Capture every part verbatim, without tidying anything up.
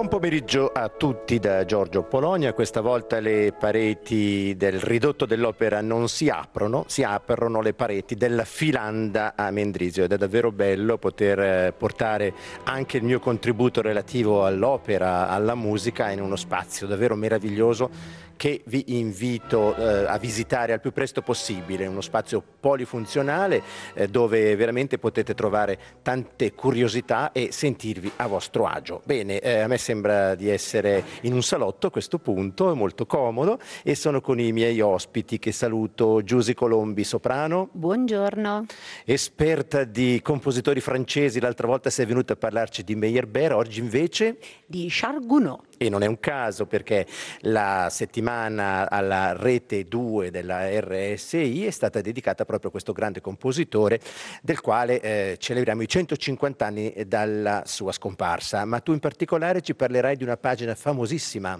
Buon pomeriggio a tutti da Giorgio Polonia. Questa volta le pareti del ridotto dell'Opera non si aprono, si aprono le pareti della Filanda a Mendrisio ed è davvero bello poter portare anche il mio contributo relativo all'opera, alla musica in uno spazio davvero meraviglioso che vi invito eh, a visitare al più presto possibile, uno spazio polifunzionale eh, dove veramente potete trovare tante curiosità e sentirvi a vostro agio. Bene, eh, a me sembra di essere in un salotto a questo punto, è molto comodo e sono con i miei ospiti che saluto. Giusy Colombi, soprano. Buongiorno. Esperta di compositori francesi, l'altra volta sei venuta a parlarci di Meyerbeer, oggi invece di Charles Gounod. E non è un caso perché la settimana alla rete due della R S I è stata dedicata proprio a questo grande compositore del quale eh, celebriamo i centocinquanta anni dalla sua scomparsa. Ma tu in particolare ci parlerai di una pagina famosissima.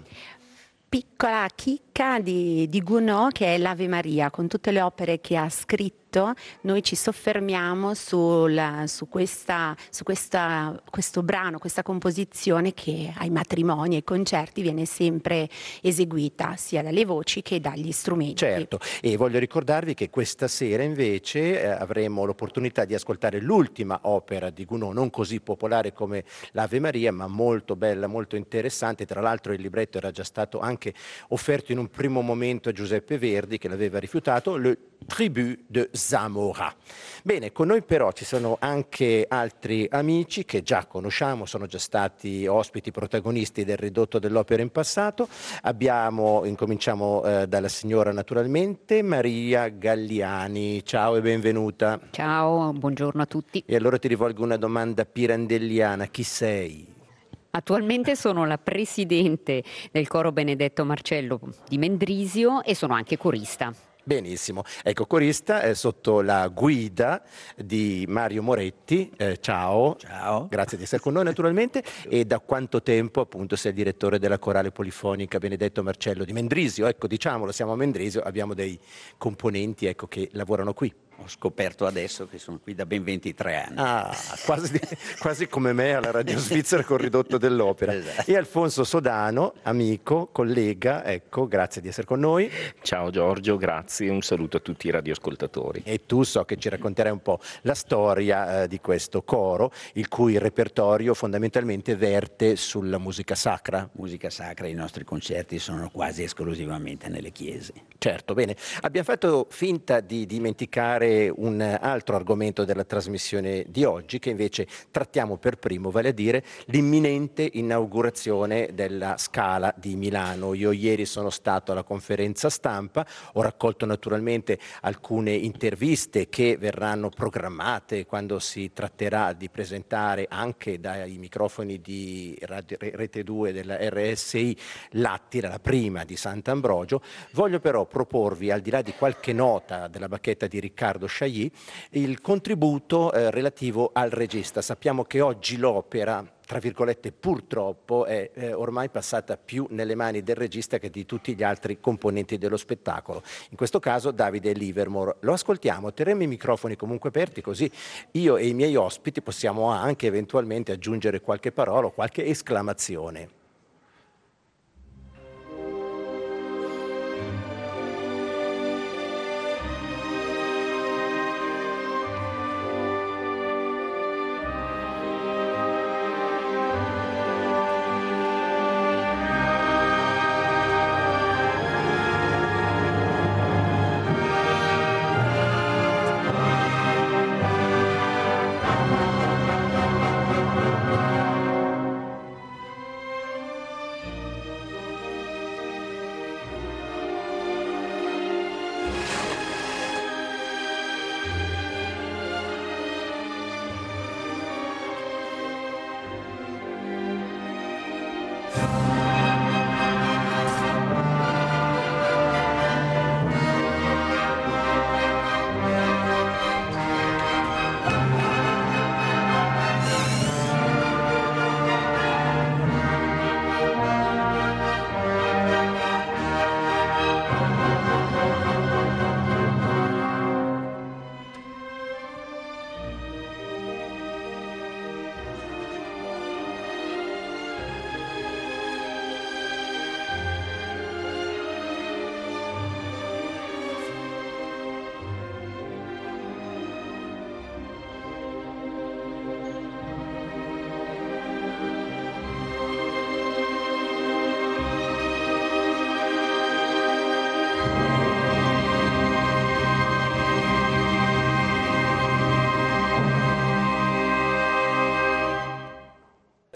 Piccola chicca di, di Gounod, che è l'Ave Maria, con tutte le opere che ha scritto. Noi ci soffermiamo sul, su, questa, su questa, questo brano, questa composizione che ai matrimoni e ai concerti viene sempre eseguita sia dalle voci che dagli strumenti. Certo, e voglio ricordarvi che questa sera invece eh, avremo l'opportunità di ascoltare l'ultima opera di Gounod, non così popolare come l'Ave Maria, ma molto bella, molto interessante. Tra l'altro il libretto era già stato anche offerto in un primo momento a Giuseppe Verdi, che l'aveva rifiutato, Le Tribut de Zamora. Bene, con noi però ci sono anche altri amici che già conosciamo, sono già stati ospiti protagonisti del ridotto dell'Opera in passato. Abbiamo, incominciamo eh, dalla signora naturalmente, Maria Galliani. Ciao e benvenuta. Ciao, buongiorno a tutti. E allora ti rivolgo una domanda pirandelliana, chi sei? Attualmente sono la presidente del coro Benedetto Marcello di Mendrisio e sono anche corista. Benissimo, ecco, corista eh, sotto la guida di Mario Moretti. Eh, ciao. Ciao. Grazie di essere con noi naturalmente. E da quanto tempo appunto sei il direttore della corale polifonica Benedetto Marcello di Mendrisio? Ecco, diciamolo, siamo a Mendrisio, abbiamo dei componenti ecco, che lavorano qui. Ho scoperto adesso che sono qui da ben ventitré anni. Ah, quasi, quasi come me alla Radio Svizzera con ridotto dell'Opera. Esatto. E Alfonso Sodano, amico, collega, ecco, grazie di essere con noi. Ciao Giorgio, grazie, un saluto a tutti i radioascoltatori. E tu so che ci racconterai un po' la storia eh, di questo coro, il cui repertorio fondamentalmente verte sulla musica sacra. Musica sacra, i nostri concerti sono quasi esclusivamente nelle chiese. Certo, bene. Abbiamo fatto finta di dimenticare un altro argomento della trasmissione di oggi, che invece trattiamo per primo, vale a dire l'imminente inaugurazione della Scala di Milano. Io ieri sono stato alla conferenza stampa, ho raccolto naturalmente alcune interviste che verranno programmate quando si tratterà di presentare anche dai microfoni di Radio, Rete due della R S I l'Attila, la prima di Sant'Ambrogio. Voglio però proporvi, al di là di qualche nota della bacchetta di Riccardo Chailly, il contributo eh, relativo al regista. Sappiamo che oggi l'opera, tra virgolette, purtroppo è eh, ormai passata più nelle mani del regista che di tutti gli altri componenti dello spettacolo. In questo caso Davide Livermore. Lo ascoltiamo, terremo i microfoni comunque aperti, così io e i miei ospiti possiamo anche eventualmente aggiungere qualche parola o qualche esclamazione.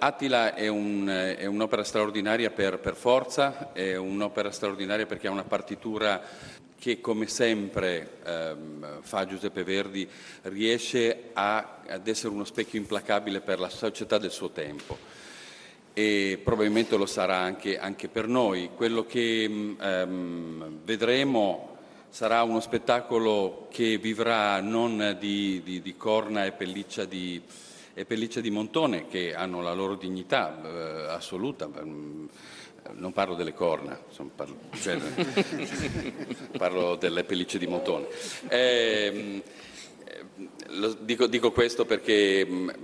Attila è, un, è un'opera straordinaria per, per forza, è un'opera straordinaria perché ha una partitura che, come sempre ehm, fa Giuseppe Verdi, riesce a, ad essere uno specchio implacabile per la società del suo tempo, e probabilmente lo sarà anche, anche per noi. Quello che ehm, vedremo sarà uno spettacolo che vivrà non di, di, di corna e pelliccia di, e pelliccia di montone, che hanno la loro dignità eh, assoluta. Non parlo delle corna, insomma, parlo, cioè, parlo delle pellicce di montone. Eh, lo, dico, dico questo perché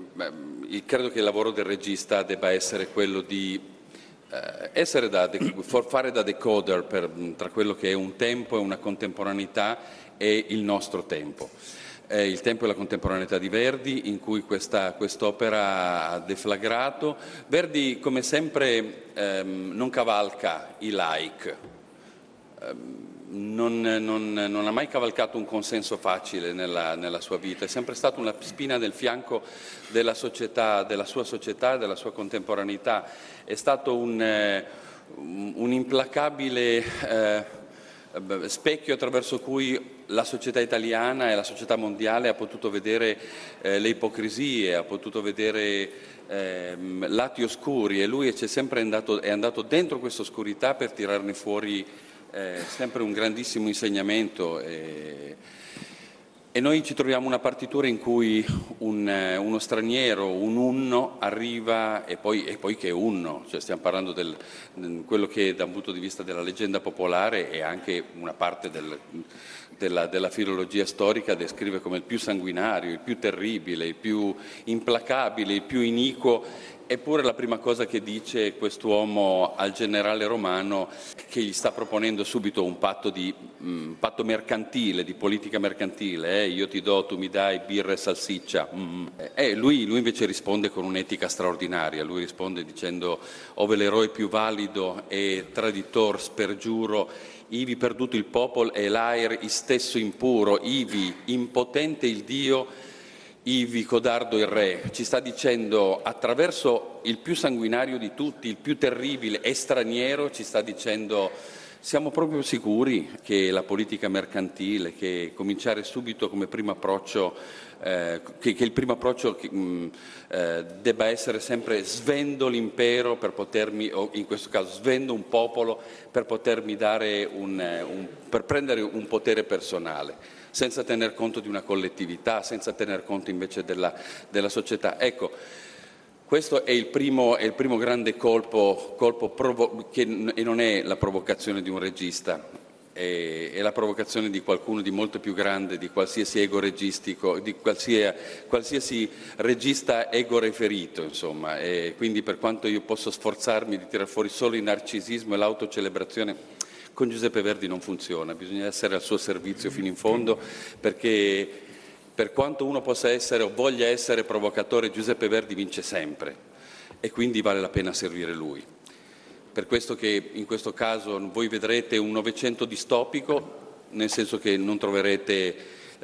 mh, credo che il lavoro del regista debba essere quello di eh, essere da, fare da decoder per, tra quello che è un tempo e una contemporaneità e il nostro tempo. Eh, il tempo e la contemporaneità di Verdi, in cui questa, quest'opera ha deflagrato. Verdi, come sempre, ehm, non cavalca i like, ehm, non, non, non ha mai cavalcato un consenso facile nella, nella sua vita, è sempre stata una spina nel fianco della società, della sua società, della sua contemporaneità, è stato un, eh, un implacabile eh, specchio attraverso cui la società italiana e la società mondiale ha potuto vedere eh, le ipocrisie, ha potuto vedere eh, lati oscuri, e lui è sempre andato, è andato dentro questa oscurità per tirarne fuori eh, sempre un grandissimo insegnamento. E, e noi ci troviamo una partitura in cui un, uno straniero, un unno, arriva, e poi, e poi che è unno, cioè stiamo parlando di quello che da un punto di vista della leggenda popolare è anche una parte del, della, della filologia storica, descrive come il più sanguinario, il più terribile, il più implacabile, il più iniquo. Eppure la prima cosa che dice quest'uomo al generale romano, che gli sta proponendo subito un patto, di, um, patto mercantile, di politica mercantile, eh? Io ti do, tu mi dai birra e salsiccia. Mm. Eh, lui, lui invece risponde con un'etica straordinaria, lui risponde dicendo: ove l'eroe più valido e traditor spergiuro, ivi perduto il popolo e l'aer stesso impuro, ivi impotente il Dio, ivi codardo il re. Ci sta dicendo, attraverso il più sanguinario di tutti, il più terribile e straniero, ci sta dicendo: siamo proprio sicuri che la politica mercantile, che cominciare subito come primo approccio, eh, che, che il primo approccio che, mh, eh, debba essere sempre svendo l'impero per potermi, o in questo caso svendo un popolo per potermi dare un, un per prendere un potere personale, senza tener conto di una collettività, senza tener conto invece della, della società. Ecco, questo è il primo, è il primo grande colpo, colpo provo- che, e non è la provocazione di un regista, è, è la provocazione di qualcuno di molto più grande di qualsiasi ego registico, di qualsiasi, qualsiasi regista ego referito, insomma. E quindi, per quanto io posso sforzarmi di tirar fuori solo il narcisismo e l'autocelebrazione, con Giuseppe Verdi non funziona, bisogna essere al suo servizio fino in fondo, perché per quanto uno possa essere o voglia essere provocatore, Giuseppe Verdi vince sempre, e quindi vale la pena servire lui. Per questo che in questo caso voi vedrete un Novecento distopico, nel senso che non troverete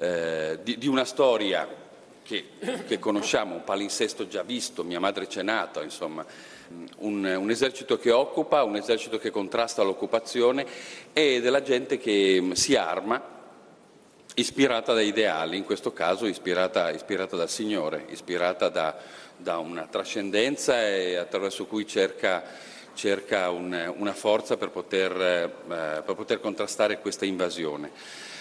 eh, di, di una storia che, che conosciamo, un palinsesto già visto, mia madre c'è nata, insomma, un, un esercito che occupa, un esercito che contrasta l'occupazione, e della gente che si arma ispirata da ideali, in questo caso ispirata, ispirata dal Signore, ispirata da, da una trascendenza, e attraverso cui cerca, cerca un, una forza per poter, eh, per poter contrastare questa invasione.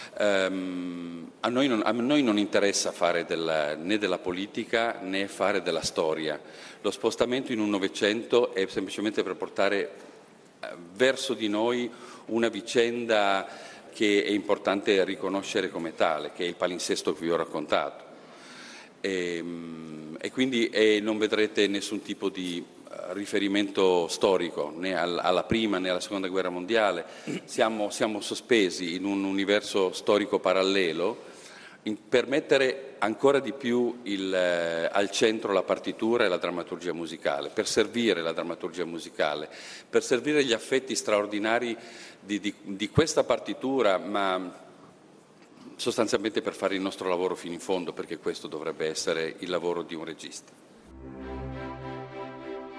Um, a, noi non, a noi non interessa fare della, né della politica né fare della storia. Lo spostamento in un Novecento è semplicemente per portare eh, verso di noi una vicenda che è importante riconoscere come tale, che è il palinsesto che vi ho raccontato. E, e quindi e non vedrete nessun tipo di riferimento storico né alla prima né alla seconda guerra mondiale. Siamo, siamo sospesi in un universo storico parallelo, in, per mettere ancora di più il, eh, al centro la partitura e la drammaturgia musicale, per servire la drammaturgia musicale, per servire gli affetti straordinari di, di, di questa partitura, ma sostanzialmente per fare il nostro lavoro fino in fondo, perché questo dovrebbe essere il lavoro di un regista.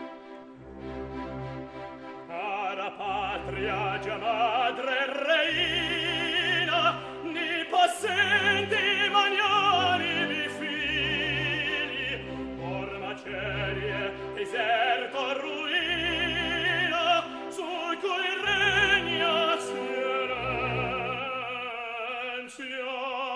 Regia madre reina, ni possenti magnanimi figli, or macerie, deserto, ruina, su cui regna silenzio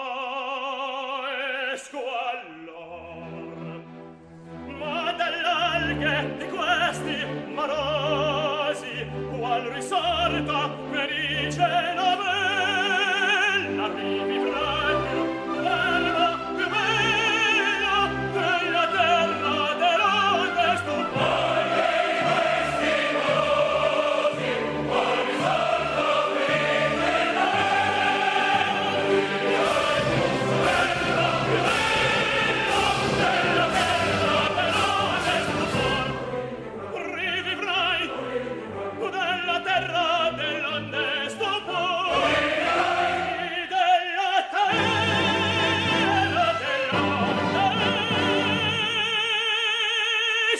e squallor. Ma dall'alghe di questi morosi, qual risorta me dice la bella, rivivrai più bella, più bella della terra dell'onde stupore. Questi morosi, qual risorta me dice la bella, rivivrai più bella, più bella della terra dell'onde stupore. Rivivrai della terra dell'onde stupore, della terra dell'onde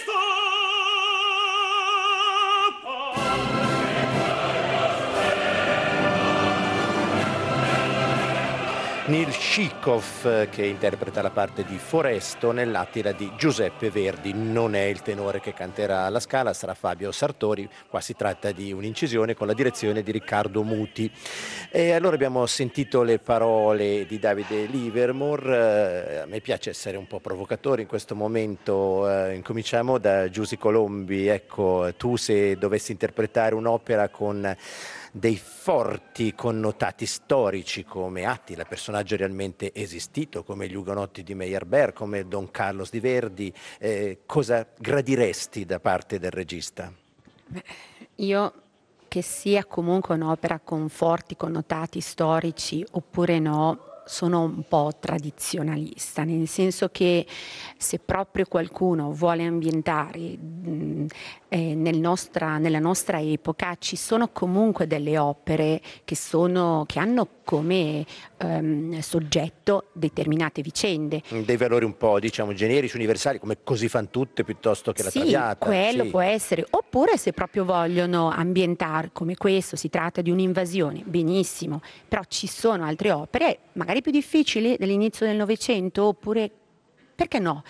Nil Shikov, che interpreta la parte di Foresto nell'Attila di Giuseppe Verdi. Non è il tenore che canterà alla Scala, sarà Fabio Sartori. Qua si tratta di un'incisione con la direzione di Riccardo Muti. E allora abbiamo sentito le parole di Davide Livermore. A me piace essere un po' provocatore in questo momento. Eh, incominciamo da Giusy Colombi. Ecco, tu se dovessi interpretare un'opera con dei forti connotati storici come Attila, personaggio realmente esistito, come gli Ugonotti di Meyerbeer, come Don Carlos di Verdi, eh, cosa gradiresti da parte del regista? Io, che sia comunque un'opera con forti connotati storici oppure no, sono un po' tradizionalista, nel senso che se proprio qualcuno vuole ambientare mh, eh, nel nostra, nella nostra epoca, ci sono comunque delle opere che, sono, che hanno come ehm, soggetto determinate vicende. Dei valori un po', diciamo, generici, universali, come Così fan tutte, piuttosto che La sì, Traviata. Quello sì. può essere, oppure se proprio vogliono ambientare come questo, si tratta di un'invasione, benissimo, però ci sono altre opere, magari più difficili, dell'inizio del Novecento, oppure, perché no?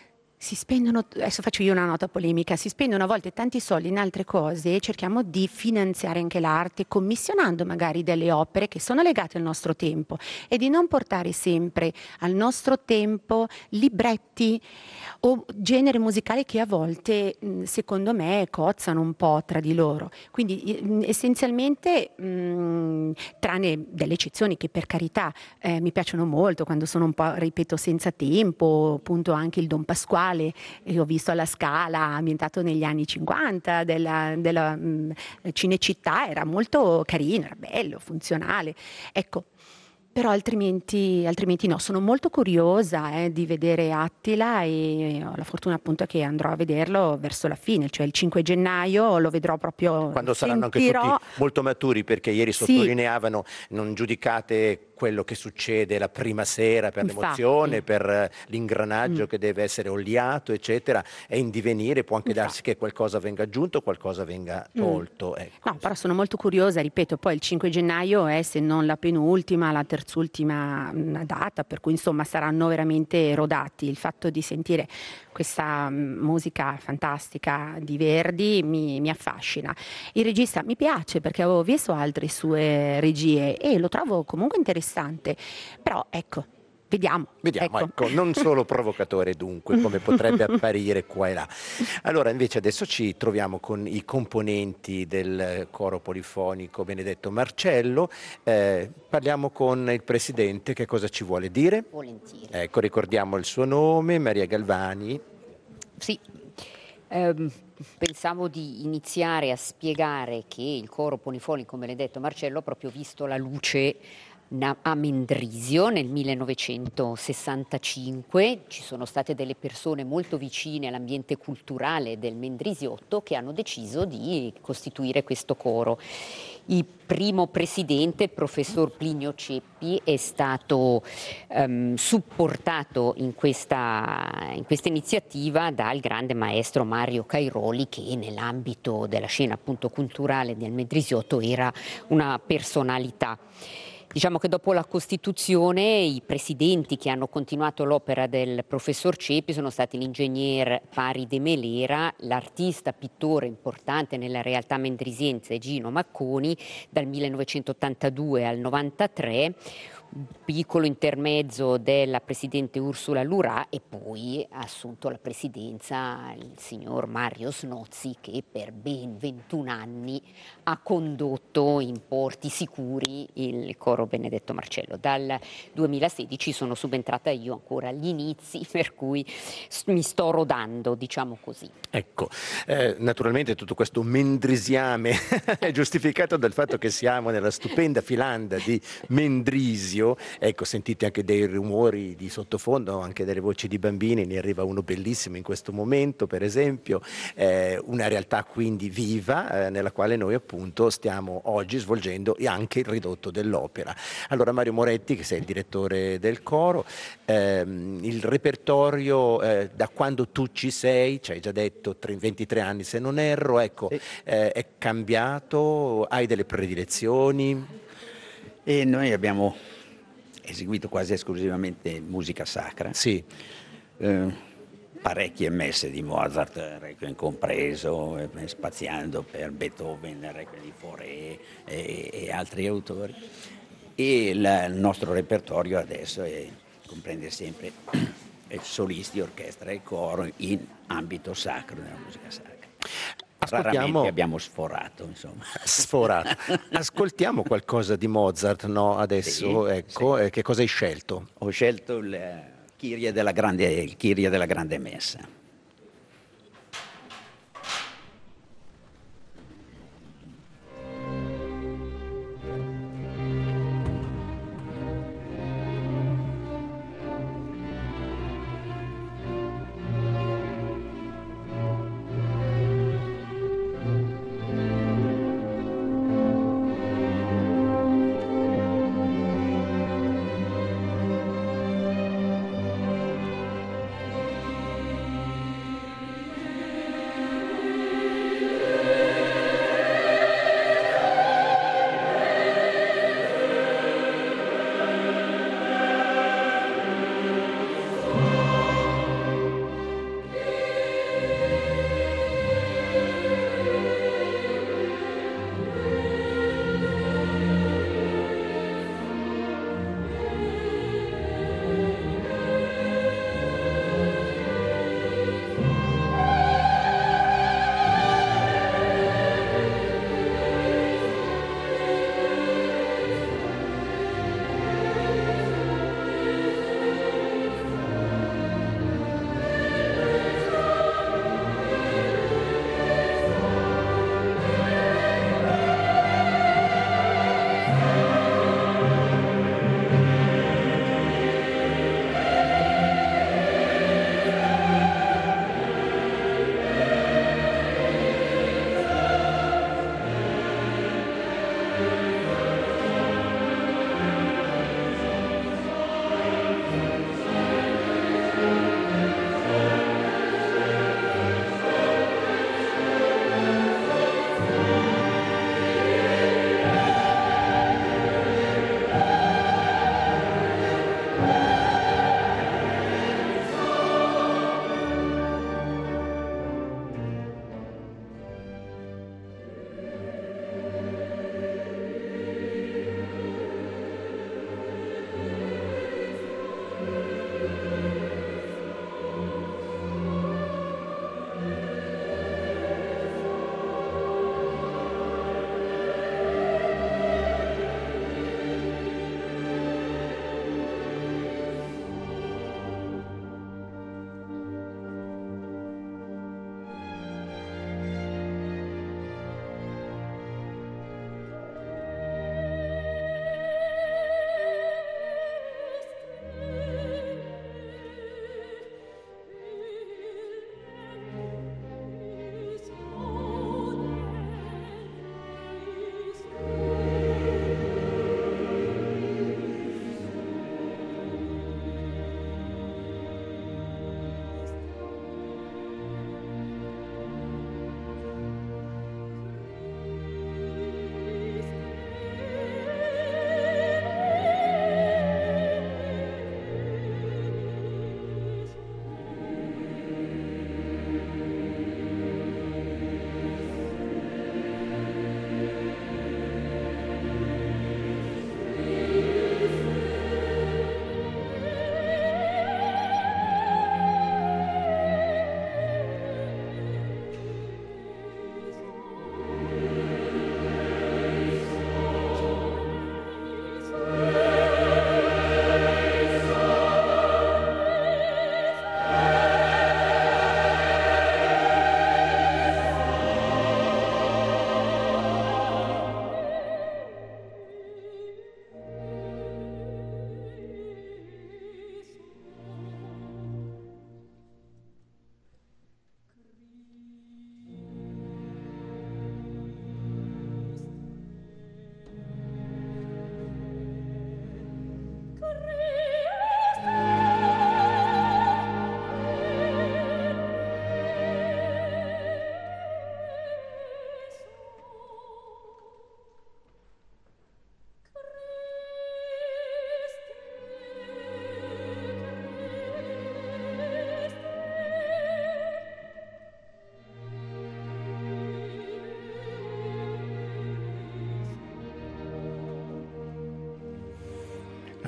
Si spendono, adesso faccio io una nota polemica, si spendono a volte tanti soldi in altre cose e cerchiamo di finanziare anche l'arte, commissionando magari delle opere che sono legate al nostro tempo e di non portare sempre al nostro tempo libretti o generi musicali che a volte, secondo me, cozzano un po' tra di loro. Quindi essenzialmente, mh, tranne delle eccezioni che per carità eh, mi piacciono molto, quando sono un po', ripeto, senza tempo, appunto anche il Don Pasquale, e ho visto alla Scala ambientato negli anni cinquanta della, della mh, Cinecittà, era molto carino, era bello, funzionale, ecco. Però altrimenti, altrimenti no, sono molto curiosa eh, di vedere Attila e ho la fortuna appunto che andrò a vederlo verso la fine, cioè il cinque gennaio lo vedrò proprio, quando saranno sentirò... anche tutti molto maturi, perché ieri Sì. sottolineavano, non giudicate quello che succede la prima sera per Infatti. l'emozione, per l'ingranaggio Mm. che deve essere oliato, eccetera, è in divenire, può anche Infatti. darsi che qualcosa venga aggiunto, qualcosa venga tolto. Mm. Ecco. No, però sono molto curiosa, ripeto, poi il cinque gennaio è se non la penultima, la terzultima mh, data, per cui insomma saranno veramente rodati. Il fatto di sentire questa mh, musica fantastica di Verdi mi, mi affascina. Il regista mi piace perché avevo visto altre sue regie e lo trovo comunque interessante, però ecco, vediamo. Vediamo, ecco. ecco, non solo provocatore dunque, come potrebbe apparire qua e là. Allora invece adesso ci troviamo con i componenti del coro polifonico Benedetto Marcello, eh, parliamo con il presidente, che cosa ci vuole dire? Volentieri. Ecco, ricordiamo il suo nome, Maria Galvani. Sì, ehm, pensavo di iniziare a spiegare che il coro polifonico Benedetto Marcello ha proprio visto la luce a Mendrisio nel millenovecentosessantacinque. Ci sono state delle persone molto vicine all'ambiente culturale del Mendrisiotto che hanno deciso di costituire questo coro. Il primo presidente, il professor Plinio Ceppi, è stato um, supportato in questa, in questa iniziativa dal grande maestro Mario Cairoli, che nell'ambito della scena appunto culturale del Mendrisiotto era una personalità. Diciamo che dopo la Costituzione i presidenti che hanno continuato l'opera del professor Ceppi sono stati l'ingegner Pari de Melera, l'artista pittore importante nella realtà mendrisiense Gino Macconi dal millenovecentottantadue al novantatré, un piccolo intermezzo della presidente Ursula Lurà e poi ha assunto la presidenza il signor Mario Snozzi, che per ben ventuno anni ha condotto in porti sicuri il coro Benedetto Marcello. Dal duemilasedici sono subentrata io ancora agli inizi, per cui mi sto rodando, diciamo così. Ecco, eh, naturalmente tutto questo mendrisiame è giustificato dal fatto che siamo nella stupenda filanda di Mendrisio. Ecco, sentite anche dei rumori di sottofondo, anche delle voci di bambini, ne arriva uno bellissimo in questo momento, per esempio, eh, una realtà quindi viva eh, nella quale noi appunto stiamo oggi svolgendo anche il ridotto dell'opera. Allora Mario Moretti, che sei il direttore del coro, ehm, il repertorio eh, da quando tu ci sei, ci hai già detto ventitré anni se non erro, ecco, sì. eh, è cambiato, hai delle predilezioni? E noi abbiamo eseguito quasi esclusivamente musica sacra, sì. eh, parecchie messe di Mozart, Requiem compreso, eh, spaziando per Beethoven, Requiem di Fauré e, e altri autori. E la, il nostro repertorio adesso è, comprende sempre solisti, orchestra e coro in ambito sacro, nella musica sacra. Ascoltiamo... Raramente abbiamo sforato, insomma. Sforato. Ascoltiamo qualcosa di Mozart, no? Adesso, sì, ecco, sì. Eh, che cosa hai scelto? Ho scelto il Kyrie della grande, il Kyrie della grande messa.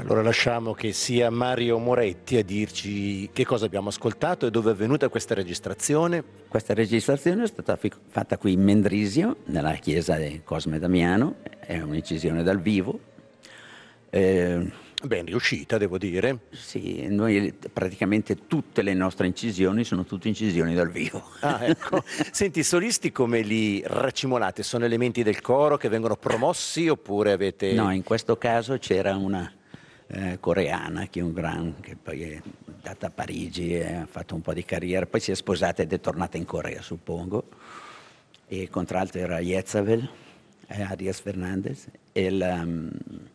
Allora lasciamo che sia Mario Moretti a dirci che cosa abbiamo ascoltato e dove è avvenuta questa registrazione. Questa registrazione è stata fi- fatta qui in Mendrisio, nella chiesa di Cosme Damiano, è un'incisione dal vivo. Eh, Ben riuscita, devo dire. Sì, noi praticamente tutte le nostre incisioni sono tutte incisioni dal vivo. Ah, ecco. Senti, i solisti come li racimolate? Sono elementi del coro che vengono promossi oppure avete... No, in questo caso c'era una eh, coreana che, è un gran, che poi è andata a Parigi e ha fatto un po' di carriera, poi si è sposata ed è tornata in Corea, suppongo. E il contralto era Jezabel, eh, Arias Fernandez, e il, um,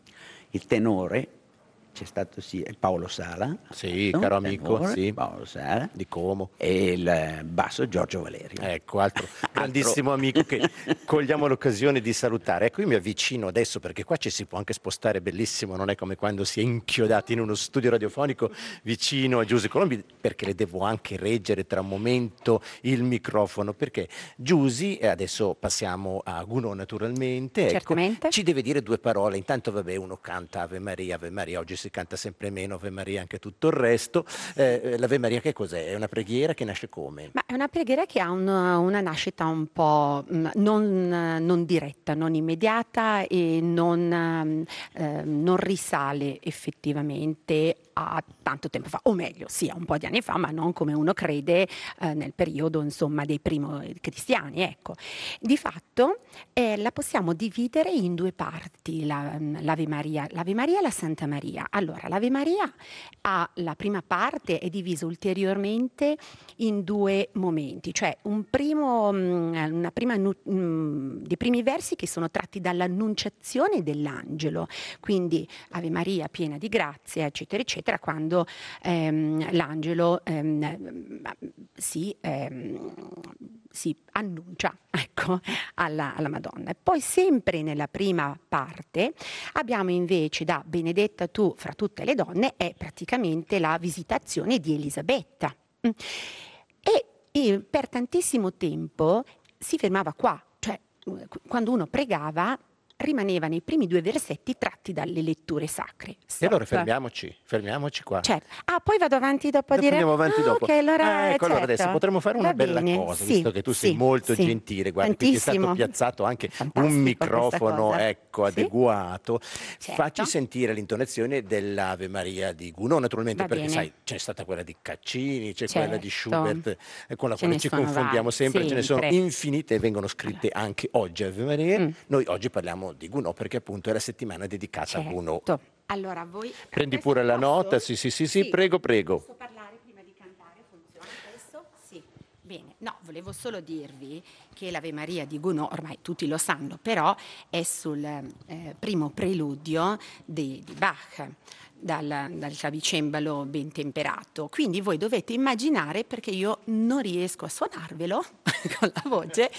il tenore c'è stato sì, Paolo Sala, sì, no? caro amico, tenore, sì, Paolo Sala, di Como, e il basso Giorgio Valerio. Ecco, altro grandissimo amico che cogliamo l'occasione di salutare. Ecco, io mi avvicino adesso perché qua ci si può anche spostare, bellissimo, non è come quando si è inchiodati in uno studio radiofonico vicino a Giusy Colombi, perché le devo anche reggere tra un momento il microfono, perché Giusy, e adesso passiamo a Gounod naturalmente, ecco, Certamente. ci deve dire due parole. Intanto vabbè, uno canta Ave Maria, Ave Maria, oggi si canta sempre meno Ave Maria, anche tutto il resto. Eh, L'Ave Maria che cos'è? È una preghiera che nasce come? Ma è una preghiera che ha una, una nascita un po' mh, non, eh, non diretta, non immediata e non, ehm, eh, non risale effettivamente a tanto tempo fa, o meglio, sì, a un po' di anni fa, ma non come uno crede eh, nel periodo, insomma, dei primi cristiani, ecco. Di fatto eh, la possiamo dividere in due parti, la, l'Ave Maria, l'Ave Maria e la Santa Maria. Allora, l'Ave Maria ha la prima parte, è divisa ulteriormente in due momenti, cioè un primo, mh, una prima, mh, dei primi versi che sono tratti dall'annunciazione dell'angelo, quindi Ave Maria piena di grazia, eccetera, eccetera, quando ehm, l'angelo ehm, si, ehm, si annuncia, ecco, alla, alla Madonna. E poi sempre nella prima parte abbiamo invece da benedetta tu fra tutte le donne è praticamente la visitazione di Elisabetta. E, e per tantissimo tempo si fermava qua, cioè quando uno pregava rimaneva nei primi due versetti tratti dalle letture sacre. Stop. E allora fermiamoci, fermiamoci qua. Certo. Ah, poi vado avanti dopo, dopo a dire... andiamo avanti ah, dopo. Ok, allora, ah, ecco, certo. allora adesso potremmo fare una Va bella bene. cosa, Sì, visto che tu sì, sei molto sì. gentile, guarda, qui ti è stato Tantissimo. piazzato anche Fantastico un microfono, questa ecco, cosa. Sì? adeguato. Certo. Facci sentire l'intonazione dell'Ave Maria di Gounod, naturalmente, Va perché bene. sai, c'è stata quella di Caccini, c'è Certo. quella di Schubert, eh, con la Ce quale ne ci sono confondiamo varie, sempre, ce ne sono sempre. infinite e vengono scritte anche oggi Ave Maria. Mm. Noi oggi parliamo di Gounod perché appunto è la settimana dedicata a Gounod. Certo. Allora, voi... Prendi questo pure la posso? nota, sì, sì, sì, sì, prego, prego. Posso parlare prima di cantare? Funziona questo? Sì. Bene, no, volevo solo dirvi che l'Ave Maria di Gounod, ormai tutti lo sanno, però è sul eh, primo preludio di, di Bach, dal, dal clavicembalo ben temperato. Quindi voi dovete immaginare, perché io non riesco a suonarvelo con la voce,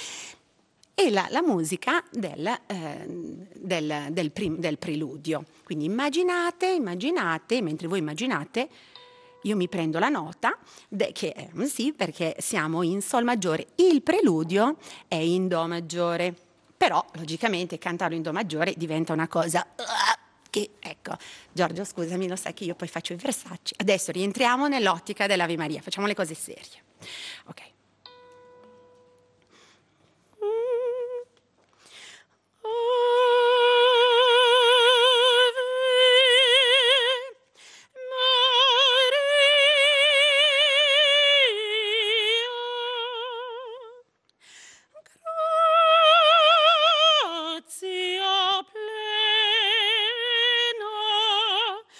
e la, la musica del, eh, del, del, prim, del preludio. Quindi immaginate, immaginate, mentre voi immaginate, io mi prendo la nota, de, che è un sì, perché siamo in sol maggiore. Il preludio è in do maggiore, però logicamente cantarlo in do maggiore diventa una cosa... che, ecco, Giorgio, scusami, lo sai che io poi faccio i versacci. Adesso rientriamo nell'ottica dell'Ave Maria, facciamo le cose serie. Ok.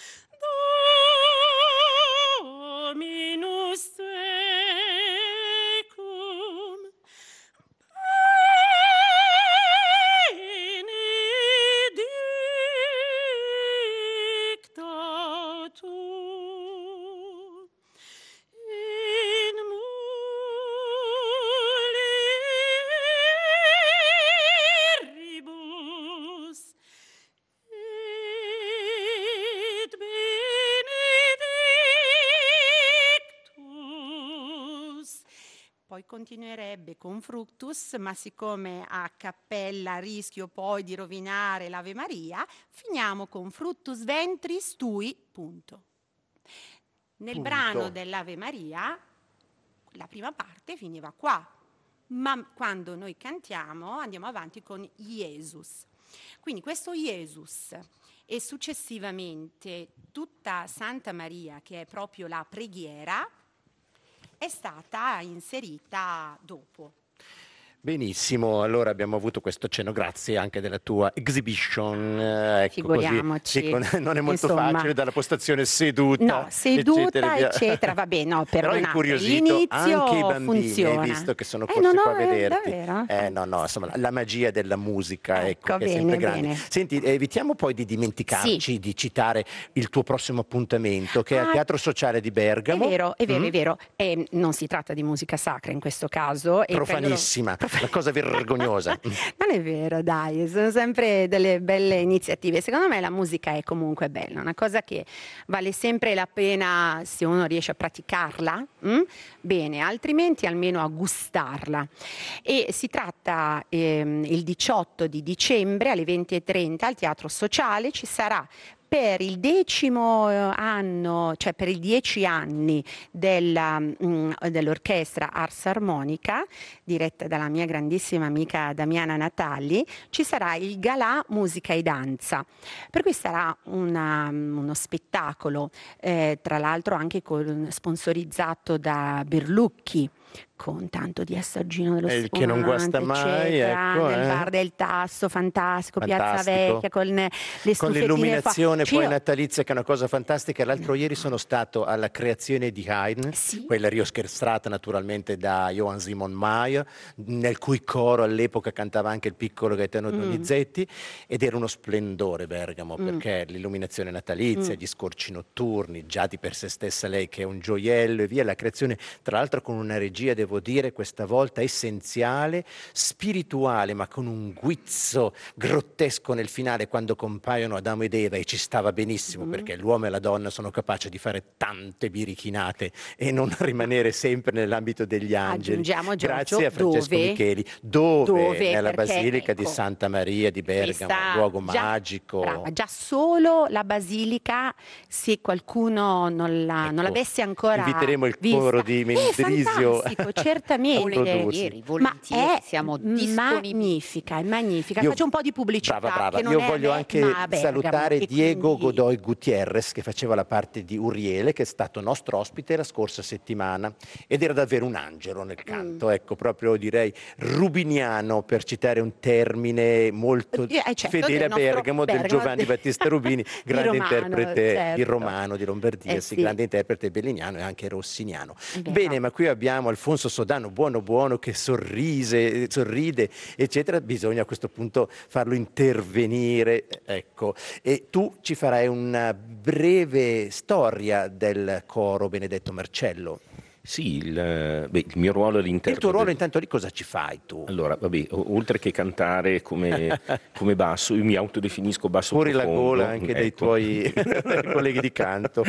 Dominus tei poi continuerebbe con Fructus, ma siccome a cappella rischio poi di rovinare l'Ave Maria, finiamo con Fructus Ventris Tui, punto. Nel Punto. brano dell'Ave Maria la prima parte finiva qua, ma quando noi cantiamo andiamo avanti con Jesus. Quindi questo Jesus e successivamente tutta Santa Maria, che è proprio la preghiera, è stata inserita dopo. Benissimo, allora abbiamo avuto questo cenno, grazie anche della tua exhibition. eh, Ecco, Figuriamoci. così, sì, con- non è molto Insomma. facile dalla postazione seduta. No, seduta, eccetera, e via. eccetera, vabbè, no, Però perdonate, incuriosito l'inizio anche i bambini, funziona. hai visto che sono Eh, corsi no, qua a no, è vederti. davvero? Eh, no, no, insomma, la- la magia della musica, ecco, Ecco, che è bene, sempre grande. bene. Senti, evitiamo poi di dimenticarci di citare il tuo prossimo appuntamento, che è al Ah, Teatro Sociale di È Bergamo. vero, è vero, Mm? è vero. E non si tratta di musica sacra in questo caso. e Profanissima, prendono- la cosa vergognosa. Non è vero, dai, sono sempre delle belle iniziative. Secondo me la musica è comunque bella, una cosa che vale sempre la pena se uno riesce a praticarla, mm? bene, altrimenti almeno a gustarla. E si tratta ehm, il diciotto di dicembre alle venti e trenta al Teatro Sociale, ci sarà per il decimo eh, anno, cioè per i dieci anni della, mm, dell'orchestra Ars Armonica, diretta dalla mia grandissima amica Damiana Natali, ci sarà il Galà Musica e Danza. Per cui sarà una- uno spettacolo, eh, tra l'altro anche con- sponsorizzato da Berlucchi, con tanto di assaggino dello Eh, il spumante, che non guasta mai, eccetera, ecco, nel eh. bar del Tasso, fantastico, Piazza Fantastico. Vecchia, con le Con stufettine l'illuminazione fa- poi Io- natalizia, che è una cosa fantastica. L'altro ieri sono stato alla creazione di Haydn, Sì. quella rioschestrata naturalmente da Johann Simon Mayer, nel cui coro all'epoca cantava anche il piccolo Gaetano Mm. Donizetti, ed era uno splendore Bergamo, Mm. perché l'illuminazione natalizia, Mm. gli scorci notturni, già di per sé stessa lei che è un gioiello e via, la creazione tra l'altro con una regia, devo dire, questa volta essenziale, spirituale, ma con un guizzo grottesco nel finale quando compaiono Adamo ed Eva, e ci stava benissimo, Mm. perché l'uomo e la donna sono capaci di fare tante birichinate e non rimanere sempre nell'ambito degli angeli. Aggiungiamo, Giorgio, Grazie a Francesco dove? Micheli. Dove? Dove? Nella Perché, Basilica di ecco, Santa Maria di Bergamo, Questa- un luogo già- magico. brava, già solo la basilica, se qualcuno non, la- non Ecco, l'avesse ancora inviteremo il vista. coro di È Mendrisio fantastico, a certamente. Volentieri, volentieri, Ma è siamo disponibili. magnifica, è magnifica. Io- Faccio un po' di pubblicità. Brava, brava. Che non Io è a voglio me, anche ma a Bergamo, salutare e Diego quindi- Godoy Gutierrez, che faceva la parte di Uriele, che è stato nostro ospite la scorsa settimana ed era davvero un angelo nel canto, Mm. ecco, proprio direi rubiniano, per citare un termine molto Eh, certo, fedele del a nostro Bergamo, del Bergamo, Giovanni di- Battista Rubini, di grande Romano, interprete di certo. Romano, di Lombardia, Eh sì, sì. grande interprete belliniano e anche rossiniano. È vero. Bene, ma qui abbiamo Alfonso Sodano, buono buono, che sorrise, sorride, eccetera. Bisogna a questo punto farlo intervenire, ecco. E tu ci farai una breve storia del coro Benedetto Marcello. Sì, il, beh, il mio ruolo all'interno. Il tuo ruolo del- intanto lì cosa ci fai tu? Allora, vabbè, o- oltre che cantare come, come basso, io mi autodefinisco basso Fuori la profondo. gola anche dei ecco. tuoi colleghi di canto.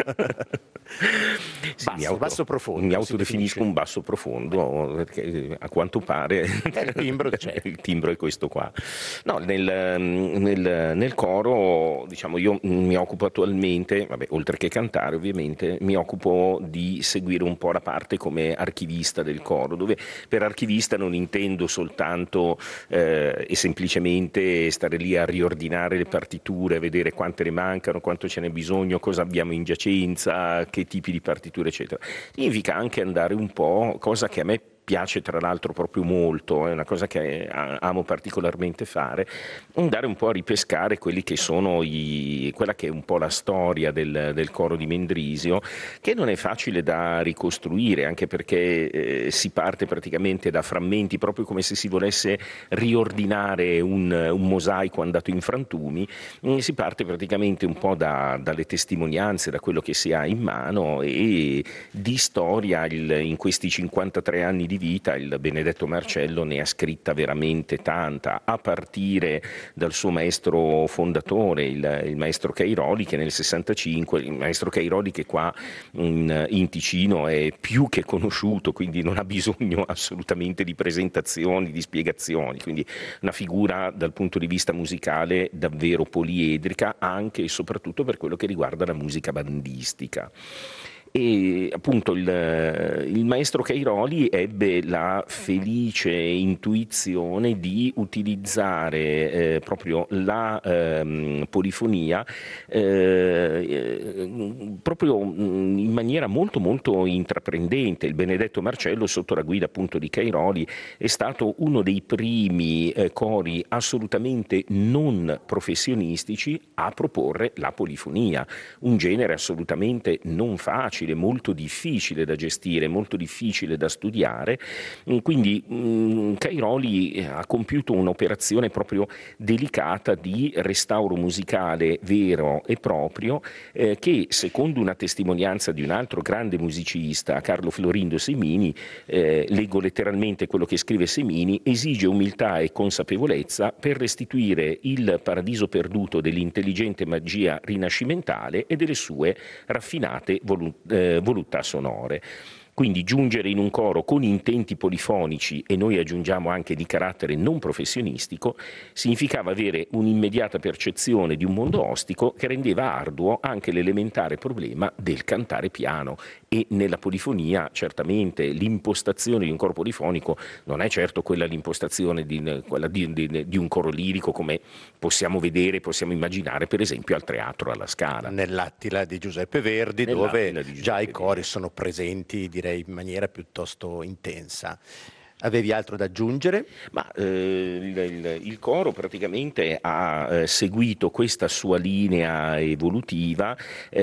Sì, Basso, mi auto- basso profondo, Mi si autodefinisco definisce. un basso profondo, perché a quanto pare Eh, il timbro c'è. il timbro è questo qua. No, nel, nel- nel coro, diciamo, io mi occupo attualmente, vabbè, oltre che cantare ovviamente, mi occupo di seguire un po' la parte come archivista del coro, dove per archivista non intendo soltanto eh, e semplicemente stare lì a riordinare le partiture, vedere quante ne mancano, quanto ce n'è bisogno, cosa abbiamo in giacenza, che tipi di partiture, eccetera. Significa anche andare un po', cosa che a me piace tra l'altro proprio molto, è una cosa che amo particolarmente fare, andare un po' a ripescare quelli che sono i, quella che è un po' la storia del, del coro di Mendrisio, che non è facile da ricostruire, anche perché eh, si parte praticamente da frammenti, proprio come se si volesse riordinare un, un mosaico andato in frantumi, eh, si parte praticamente un po' da, dalle testimonianze, da quello che si ha in mano, e di storia il, in questi cinquantatré anni di vita, il Benedetto Marcello ne ha scritta veramente tanta, a partire dal suo maestro fondatore, il, il maestro Cairoli, che nel sessantacinque, il maestro Cairoli che qua in, in Ticino è più che conosciuto, quindi non ha bisogno assolutamente di presentazioni, di spiegazioni, quindi una figura dal punto di vista musicale davvero poliedrica, anche e soprattutto per quello che riguarda la musica bandistica. E appunto il, il maestro Cairoli ebbe la felice intuizione di utilizzare eh, proprio la ehm, polifonia eh, proprio in maniera molto molto intraprendente. Il Benedetto Marcello, sotto la guida appunto di Cairoli, è stato uno dei primi eh, cori assolutamente non professionistici a proporre la polifonia, un genere assolutamente non facile, molto difficile da gestire, molto difficile da studiare. Quindi mh, Cairoli ha compiuto un'operazione proprio delicata di restauro musicale vero e proprio eh, che, secondo una testimonianza di un altro grande musicista, Carlo Florindo Semini, eh, leggo letteralmente quello che scrive Semini: esige umiltà e consapevolezza per restituire il paradiso perduto dell'intelligente magia rinascimentale e delle sue raffinate volontà Eh, voluttà sonore. Quindi giungere in un coro con intenti polifonici, e noi aggiungiamo anche di carattere non professionistico, significava avere un'immediata percezione di un mondo ostico che rendeva arduo anche l'elementare problema del cantare piano. E nella polifonia certamente l'impostazione di un coro polifonico non è certo quella l'impostazione di, quella di, di, di un coro lirico, come possiamo vedere, possiamo immaginare per esempio al Teatro alla Scala. Nell'Attila di Giuseppe Verdi, dove già i cori sono presenti, direi in maniera piuttosto intensa. Avevi altro da aggiungere? Ma eh, il, il, il coro praticamente ha eh, seguito questa sua linea evolutiva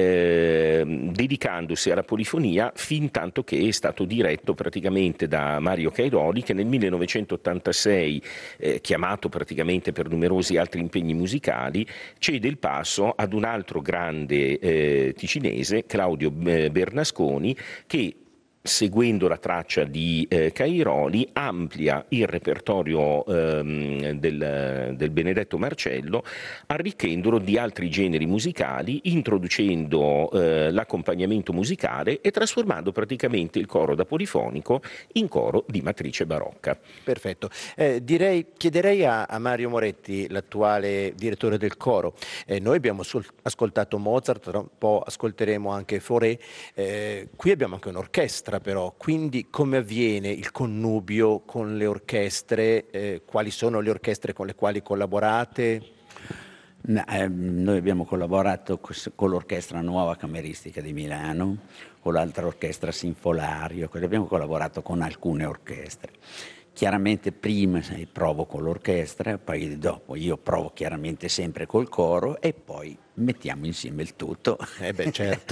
eh, dedicandosi alla polifonia fin tanto che è stato diretto praticamente da Mario Cairoli, che nel millenovecentottantasei, eh, chiamato praticamente per numerosi altri impegni musicali, cede il passo ad un altro grande eh, ticinese, Claudio Bernasconi, che seguendo la traccia di eh, Cairoli amplia il repertorio ehm, del, del Benedetto Marcello, arricchendolo di altri generi musicali, introducendo eh, l'accompagnamento musicale e trasformando praticamente il coro da polifonico in coro di matrice barocca. Perfetto. Eh, direi, chiederei a, a Mario Moretti, l'attuale direttore del coro. Eh, noi abbiamo sol- ascoltato Mozart, tra un po' ascolteremo anche Fauré. Eh, qui abbiamo anche un'orchestra, però, quindi come avviene il connubio con le orchestre? Eh, quali sono le orchestre con le quali collaborate? No, eh, noi abbiamo collaborato con l'Orchestra Nuova Cameristica di Milano, con l'altra orchestra Sinfolario, abbiamo collaborato con alcune orchestre. Chiaramente prima provo con l'orchestra, poi dopo io provo chiaramente sempre col coro e poi mettiamo insieme il tutto. Eh beh, certo.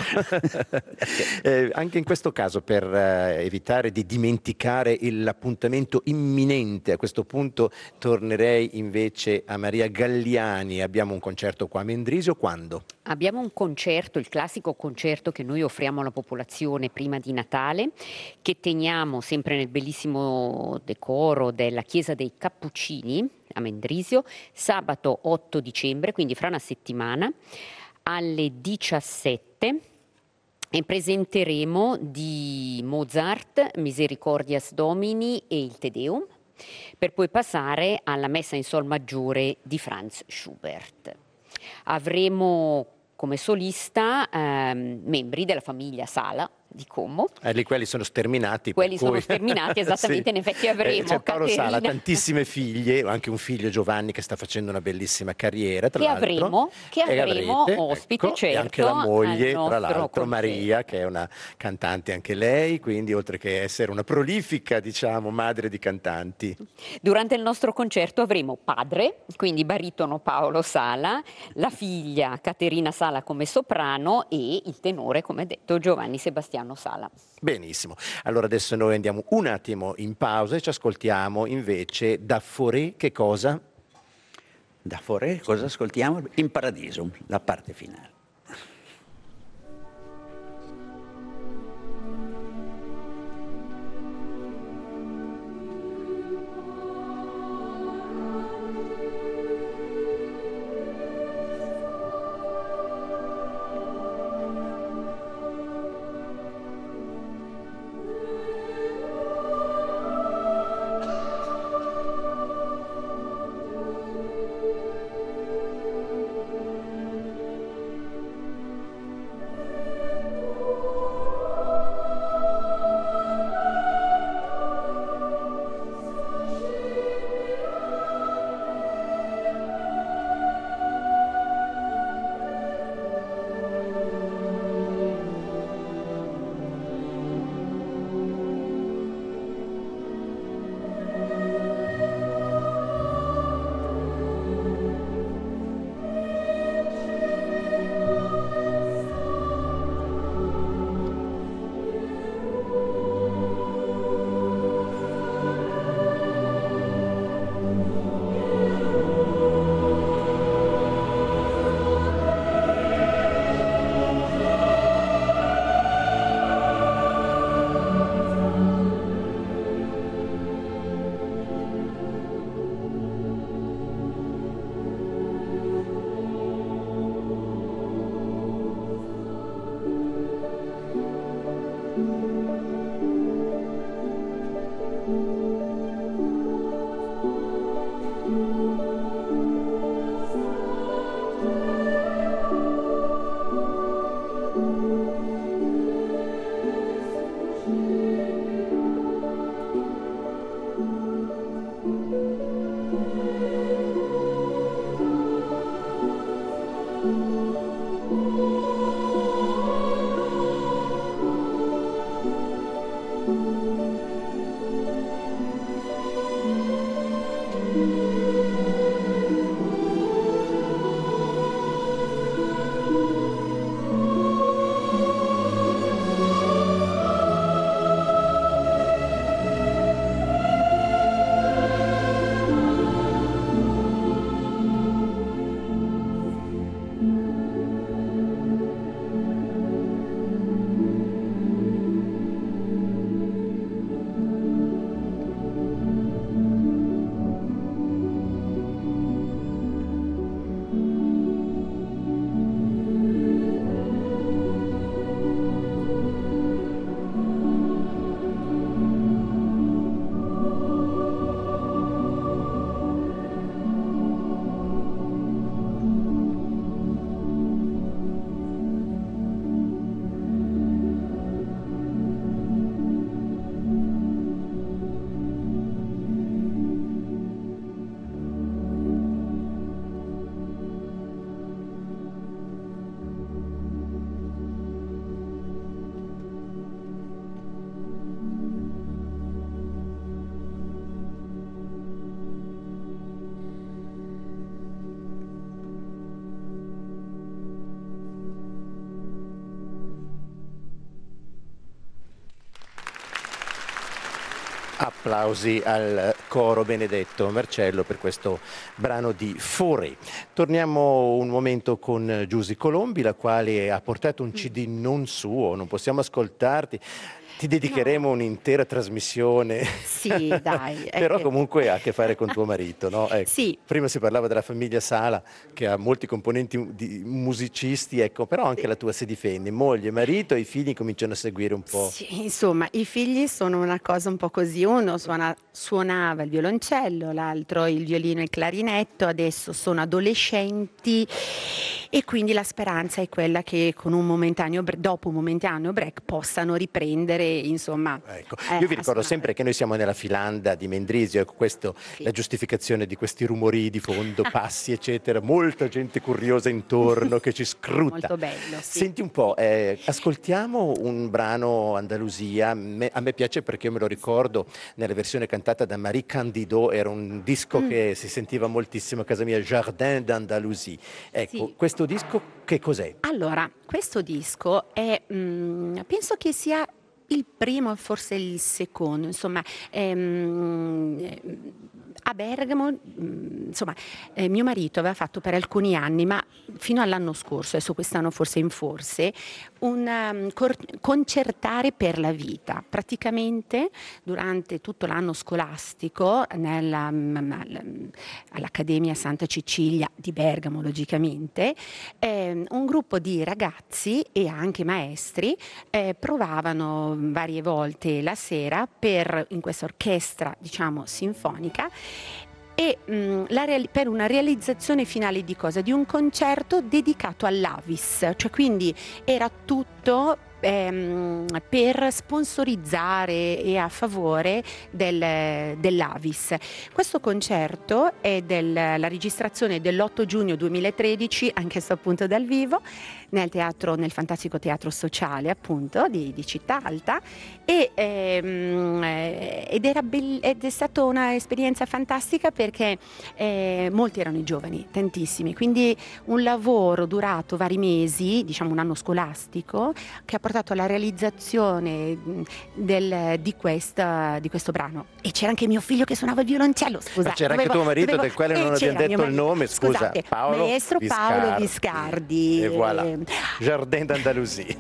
eh, anche in questo caso, per eh, evitare di dimenticare l'appuntamento imminente, a questo punto tornerei invece a Maria Galliani. Abbiamo un concerto qua a Mendrisio, quando? Abbiamo un concerto, il classico concerto che noi offriamo alla popolazione prima di Natale, che teniamo sempre nel bellissimo decoro della Chiesa dei Cappuccini a Mendrisio, sabato otto dicembre, quindi fra una settimana, alle diciassette, e presenteremo di Mozart, Misericordias Domini e il Te Deum, per poi passare alla Messa in Sol maggiore di Franz Schubert. Avremo come solista ehm, membri della famiglia Sala di Como. Eh, lì quelli sono sterminati. Quelli sono cui... sterminati, esattamente, sì. In effetti avremo eh, c'è Paolo Caterina. Sala, tantissime figlie, anche un figlio Giovanni che sta facendo una bellissima carriera, tra che l'altro. Avremo, che avremo avrete, ospite, ecco, certo. E anche la moglie, tra l'altro, concerto. Maria, che è una cantante anche lei, quindi oltre che essere una prolifica, diciamo, madre di cantanti. Durante il nostro concerto avremo padre, quindi baritono Paolo Sala, la figlia Caterina Sala come soprano e il tenore, come detto, Giovanni Sebastiano Sala. Benissimo, allora adesso noi andiamo un attimo in pausa e ci ascoltiamo invece da Fauré che cosa? Da Fauré cosa ascoltiamo? In Paradiso, la parte finale. Applausi al coro Benedetto Marcello per questo brano di Fauré. Torniamo un momento con Giusy Colombi, la quale ha portato un C D non suo, non possiamo ascoltarti. Ti dedicheremo no. un'intera trasmissione. Sì, dai. Però comunque ha a che fare con tuo marito, no? Ecco, sì. Prima si parlava della famiglia Sala, che ha molti componenti di musicisti, ecco, però anche sì. la tua si difende. Moglie, marito e i figli cominciano a seguire un po'. Sì, insomma, i figli sono una cosa un po' così. Uno suona, suonava il violoncello, l'altro il violino e il clarinetto, adesso sono adolescenti e quindi la speranza è quella che con un momentaneo, dopo un momentaneo break possano riprendere. Insomma, ecco. eh, io vi ricordo sempre che noi siamo nella filanda di Mendrisio, ecco, questo sì. la giustificazione di questi rumori di fondo, passi eccetera, molta gente curiosa intorno che ci scruta. Molto bello, sì. Senti un po', eh, ascoltiamo un brano Andalusia, me, a me piace perché io me lo ricordo nella versione cantata da Marie Candido, era un disco mm. che si sentiva moltissimo a casa mia, Jardin d'Andalousie. Ecco, sì. questo disco che cos'è? Allora, questo disco è, mh, penso che sia il primo, forse il secondo, insomma, ehm, a Bergamo, insomma, eh, mio marito aveva fatto per alcuni anni, ma fino all'anno scorso, adesso quest'anno forse in forse, un um, cor- concertare per la vita. Praticamente durante tutto l'anno scolastico nella, um, all'Accademia Santa Cecilia di Bergamo, logicamente, eh, un gruppo di ragazzi e anche maestri eh, provavano varie volte la sera per, in questa orchestra, diciamo, sinfonica, e mh, la reali- per una realizzazione finale di cosa? Di un concerto dedicato all'A V I S, cioè quindi era tutto ehm, per sponsorizzare e a favore del, dell'A V I S. Questo concerto è del, la registrazione dell'otto giugno duemilatredici, anch'esso appunto dal vivo, nel teatro, nel fantastico teatro sociale appunto di, di Città Alta, e, ehm, ed, era be- ed è stata un'esperienza fantastica perché eh, molti erano i giovani, tantissimi, quindi un lavoro durato vari mesi, diciamo un anno scolastico, che ha portato alla realizzazione del, di, questa, di questo brano. E c'era anche mio figlio che suonava il violoncello, scusa. Ma c'era dovevo, anche tuo marito dovevo, del quale non abbiamo detto il nome, scusa. Scusate, Paolo maestro Viscardi. Paolo Viscardi. E voilà. Jardin d'Andalousie.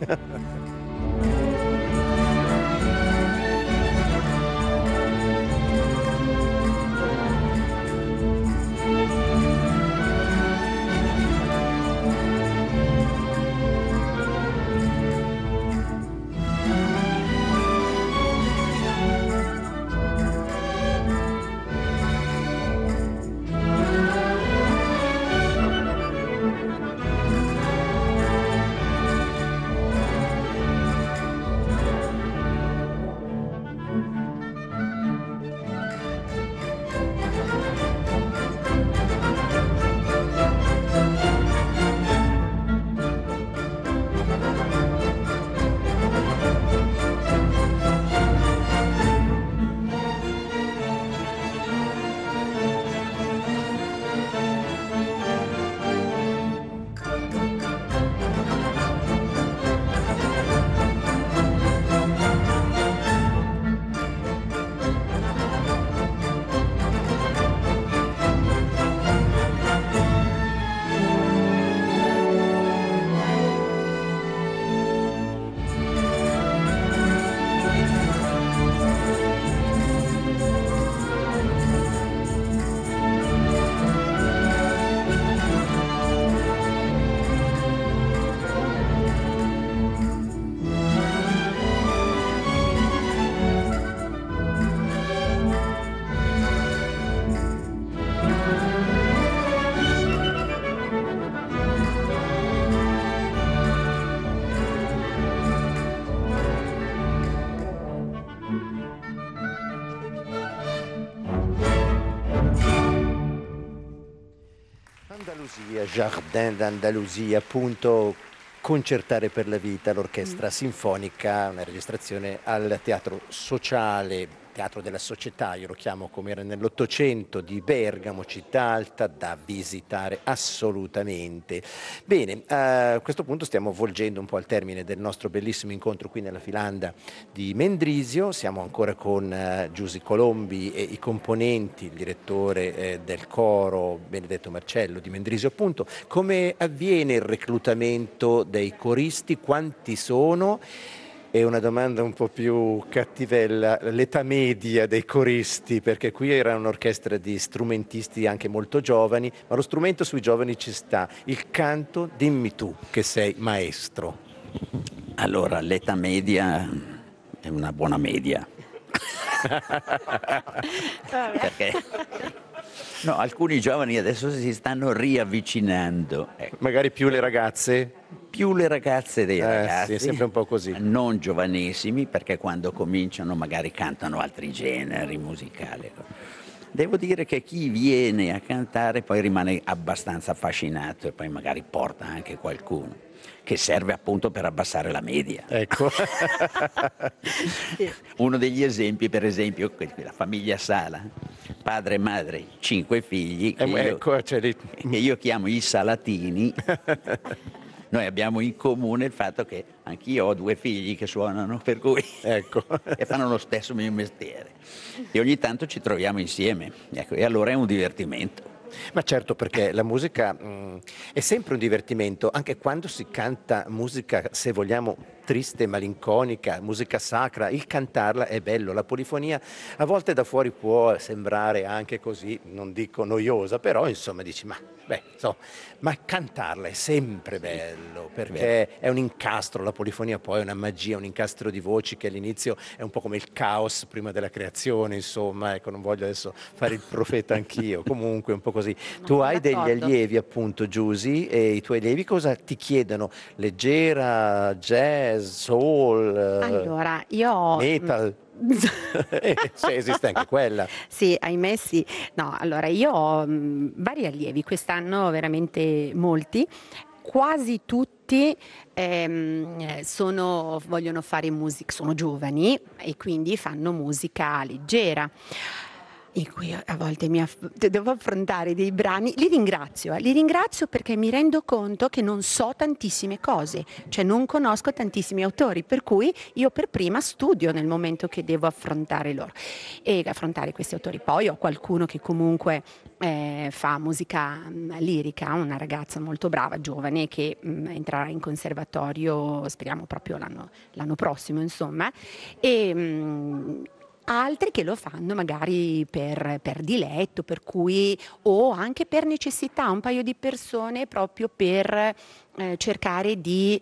Andalusia, Jardin d'Andalousie, appunto, concertare per la vita, l'orchestra mm. sinfonica, una registrazione al Teatro Sociale Teatro della Società, io lo chiamo come era nell'Ottocento, di Bergamo, città alta, da visitare assolutamente. Bene, a questo punto stiamo volgendo un po' al termine del nostro bellissimo incontro qui nella Filanda di Mendrisio. Siamo ancora con uh, Giusy Colombi e i componenti, il direttore eh, del coro Benedetto Marcello di Mendrisio appunto. Come avviene il reclutamento dei coristi? Quanti sono? E una domanda un po' più cattivella, l'età media dei coristi, perché qui era un'orchestra di strumentisti anche molto giovani, ma lo strumento sui giovani ci sta. Il canto, dimmi tu che sei maestro. Allora, l'età media è una buona media. Perché no, alcuni giovani adesso si stanno riavvicinando. Ecco. Magari più le ragazze? Più le ragazze dei eh, ragazzi. Sì, è sempre un po' così. Non giovanissimi, perché quando cominciano magari cantano altri generi musicali. Devo dire che chi viene a cantare poi rimane abbastanza affascinato e poi magari porta anche qualcuno, che serve appunto per abbassare la media. Ecco. Uno degli esempi, per esempio, la famiglia Sala, padre e madre, cinque figli, che, eh, io, ecco, cioè, li... che io chiamo i Salatini. Noi abbiamo in comune il fatto che anch'io ho due figli che suonano, per cui ecco. e fanno lo stesso mio mestiere. E ogni tanto ci troviamo insieme, ecco, e allora è un divertimento. Ma certo, perché la musica mh, è sempre un divertimento, anche quando si canta musica, se vogliamo, triste, malinconica, musica sacra, il cantarla è bello. La polifonia a volte da fuori può sembrare anche così, non dico noiosa, però insomma dici, ma, beh, so, ma cantarla è sempre bello, perché è un incastro, la polifonia poi è una magia, un incastro di voci che all'inizio è un po' come il caos prima della creazione, insomma, ecco, non voglio adesso fare il profeta anch'io, comunque un po' così. Non tu hai d'accordo. Degli allievi appunto, Giusy, e i tuoi allievi cosa ti chiedono? Leggera, jazz, soul, allora, io metal? eh, cioè, esiste anche quella. Sì, ahimè sì. No, allora io ho mh, vari allievi, quest'anno veramente molti, quasi tutti ehm, sono, vogliono fare musica, sono giovani e quindi fanno musica leggera, in cui a volte mi aff- devo affrontare dei brani. Li ringrazio, eh, li ringrazio perché mi rendo conto che non so tantissime cose, cioè non conosco tantissimi autori, per cui io per prima studio nel momento che devo affrontare loro e affrontare questi autori. Poi ho qualcuno che comunque eh, fa musica mh, lirica, una ragazza molto brava, giovane, che mh, entrerà in conservatorio, speriamo proprio l'anno, l'anno prossimo, insomma, e mh, altri che lo fanno magari per, per diletto, per cui, o anche per necessità, un paio di persone proprio per eh, cercare di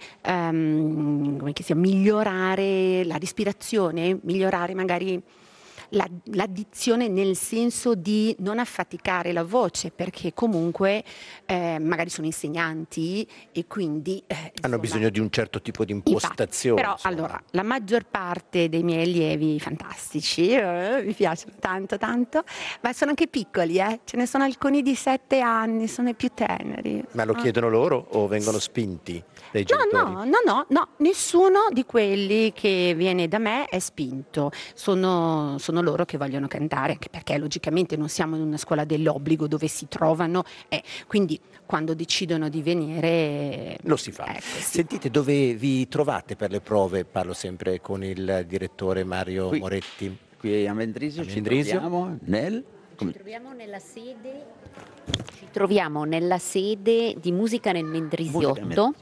um, come che sia, migliorare la respirazione, migliorare magari la, l'addizione, nel senso di non affaticare la voce, perché comunque eh, magari sono insegnanti e quindi eh, hanno insomma, bisogno di un certo tipo di impostazione. Infatti, però insomma. Allora la maggior parte dei miei allievi fantastici, eh, mi piacciono tanto tanto, ma sono anche piccoli, eh? Ce ne sono alcuni di sette anni, sono i più teneri. Ma lo chiedono loro o vengono spinti dai no, genitori? No, no, no, no, nessuno di quelli che viene da me è spinto, sono, sono loro che vogliono cantare, anche perché logicamente non siamo in una scuola dell'obbligo dove si trovano, eh, quindi quando decidono di venire lo si fa. Ecco, sì. Sentite, dove vi trovate per le prove? Parlo sempre con il direttore Mario qui, Moretti. Qui a Mendrisio, a Mendrisio. Ci troviamo nel... Ci troviamo nella sede Ci troviamo nella sede di Musica nel Mendrisiotto,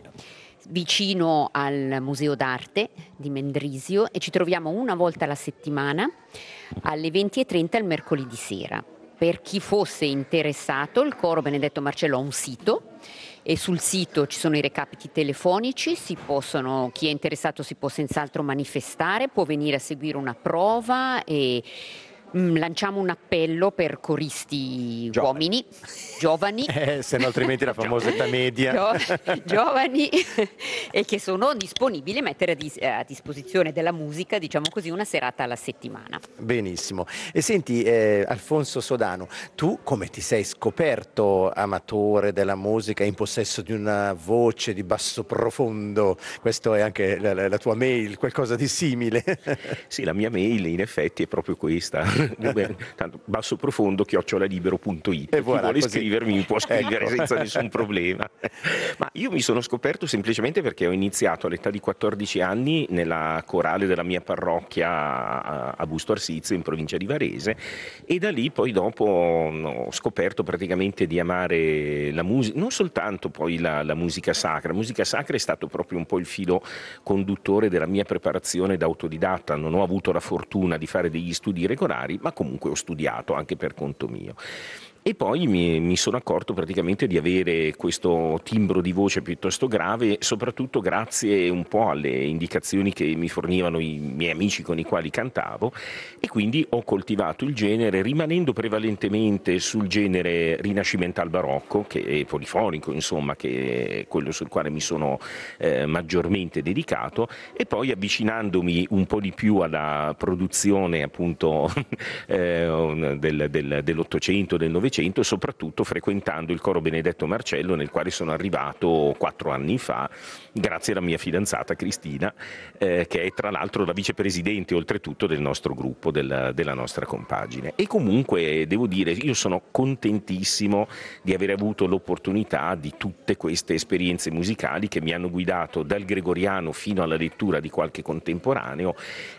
vicino al Museo d'Arte di Mendrisio, e ci troviamo una volta alla settimana alle venti e trenta il mercoledì sera. Per chi fosse interessato, il coro Benedetto Marcello ha un sito e sul sito ci sono i recapiti telefonici, si possono, chi è interessato si può senz'altro manifestare, può venire a seguire una prova e Mm, lanciamo un appello per coristi Giovani. uomini, giovani, Eh, se no altrimenti la famosa età media. gio- giovani e che sono disponibili a mettere a, dis- a disposizione della musica, diciamo così, una serata alla settimana. Benissimo. E senti, eh, Alfonso Sodano, tu come ti sei scoperto amatore della musica, in possesso di una voce di basso profondo? Questo è anche la, la- la tua mail, qualcosa di simile. Sì, la mia mail in effetti è proprio questa. Beh, tanto basso profondo chiocciolalibero punto it. E Chi voilà, vuole così. scrivermi mi può scrivere Ecco. senza nessun problema. Ma io mi sono scoperto semplicemente perché ho iniziato all'età di quattordici anni nella corale della mia parrocchia a- a Busto Arsizio in provincia di Varese, e da lì poi dopo ho scoperto praticamente di amare la musica, non soltanto poi la, la musica sacra. La musica sacra è stato proprio un po' il filo conduttore della mia preparazione da autodidatta. Non ho avuto la fortuna di fare degli studi regolari, ma comunque ho studiato anche per conto mio. E poi mi, mi sono accorto praticamente di avere questo timbro di voce piuttosto grave, soprattutto grazie un po' alle indicazioni che mi fornivano i miei amici con i quali cantavo, e quindi ho coltivato il genere rimanendo prevalentemente sul genere rinascimental barocco, che è polifonico, insomma, che è quello sul quale mi sono eh, maggiormente dedicato, e poi avvicinandomi un po' di più alla produzione appunto eh, del, del, dell'Ottocento, del Novecento, e soprattutto frequentando il coro Benedetto Marcello, nel quale sono arrivato quattro anni fa grazie alla mia fidanzata Cristina, eh, che è tra l'altro la vicepresidente oltretutto del nostro gruppo, del, della nostra compagine. E comunque devo dire, io sono contentissimo di aver avuto l'opportunità di tutte queste esperienze musicali che mi hanno guidato dal gregoriano fino alla lettura di qualche contemporaneo,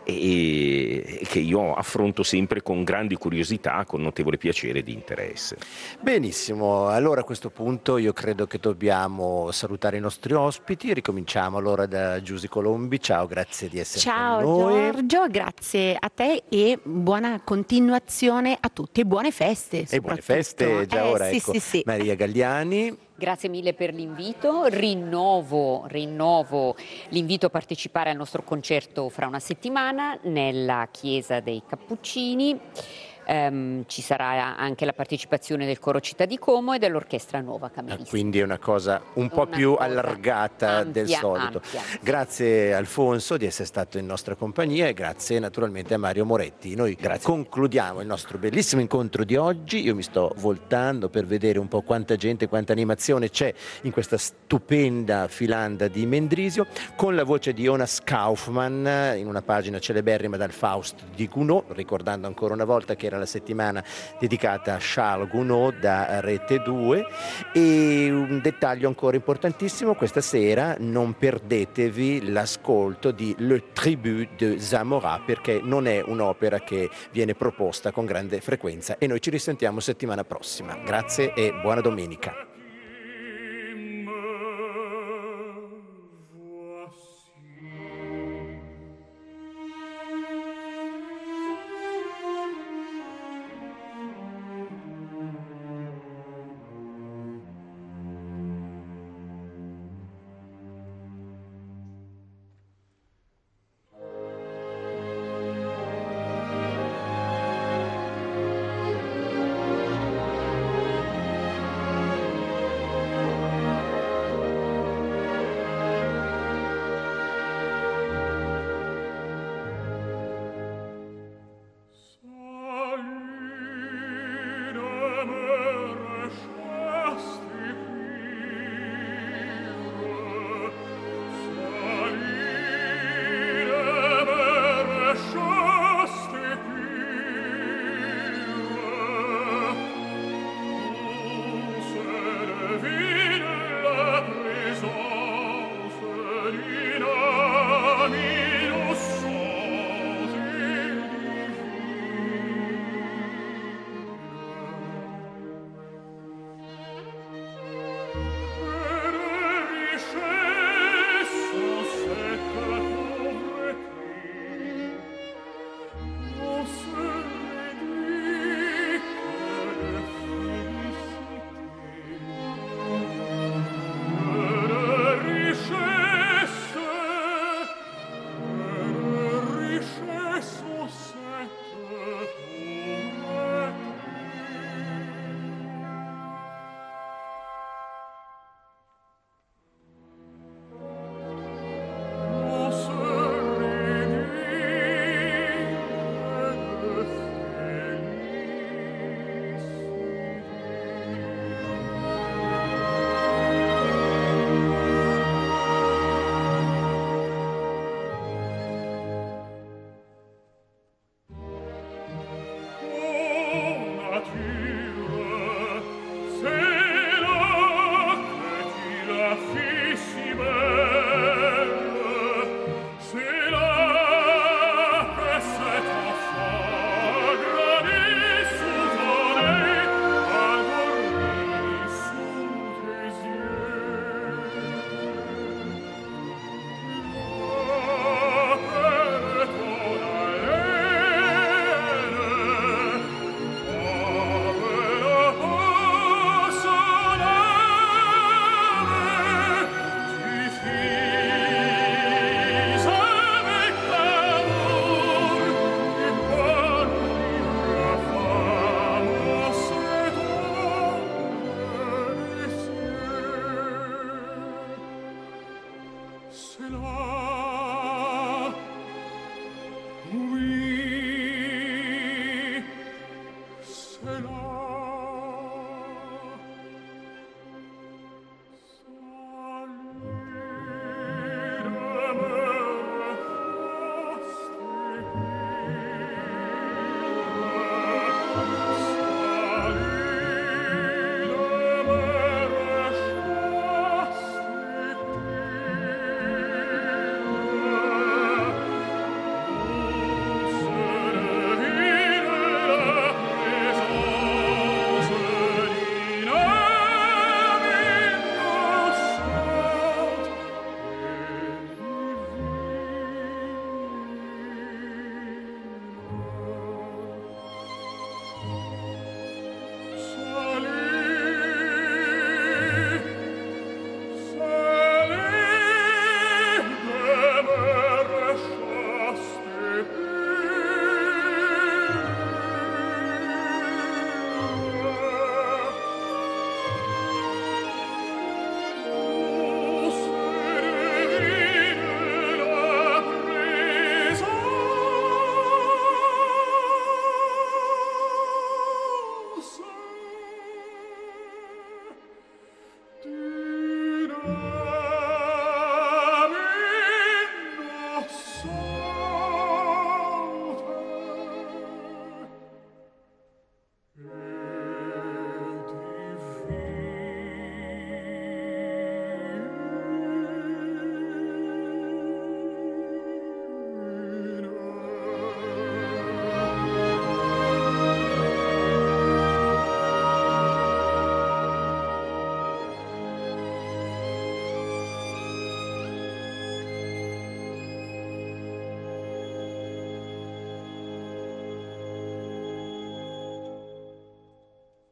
e, e che io affronto sempre con grande curiosità, con notevole piacere e di interesse. Benissimo, allora a questo punto io credo che dobbiamo salutare i nostri ospiti. Ricominciamo allora da Giusy Colombi. Ciao, grazie di essere Ciao con noi. Giorgio, grazie a te e buona continuazione a tutti e buone feste. E buone soprattutto. feste, già Eh, ora, sì, ecco, sì, sì. Maria Gagliani. Grazie mille per l'invito, rinnovo, rinnovo l'invito a partecipare al nostro concerto fra una settimana nella Chiesa dei Cappuccini. Ehm, ci sarà anche la partecipazione del Coro Città di Como e dell'Orchestra Nuova Camerista. Quindi è una cosa un po' Una più cosa allargata ampia, del solito. ampia, sì. Grazie Alfonso di essere stato in nostra compagnia, e grazie naturalmente a Mario Moretti. Noi Grazie. concludiamo il nostro bellissimo incontro di oggi. Io mi sto voltando per vedere un po' quanta gente, quanta animazione c'è in questa stupenda filanda di Mendrisio, con la voce di Jonas Kaufmann in una pagina celeberrima dal Faust di Gounod, ricordando ancora una volta che era la settimana dedicata a Charles Gounod da Rete due. E un dettaglio ancora importantissimo: questa sera non perdetevi l'ascolto di Le Tribut de Zamora, perché non è un'opera che viene proposta con grande frequenza, e noi ci risentiamo settimana prossima. Grazie e buona domenica.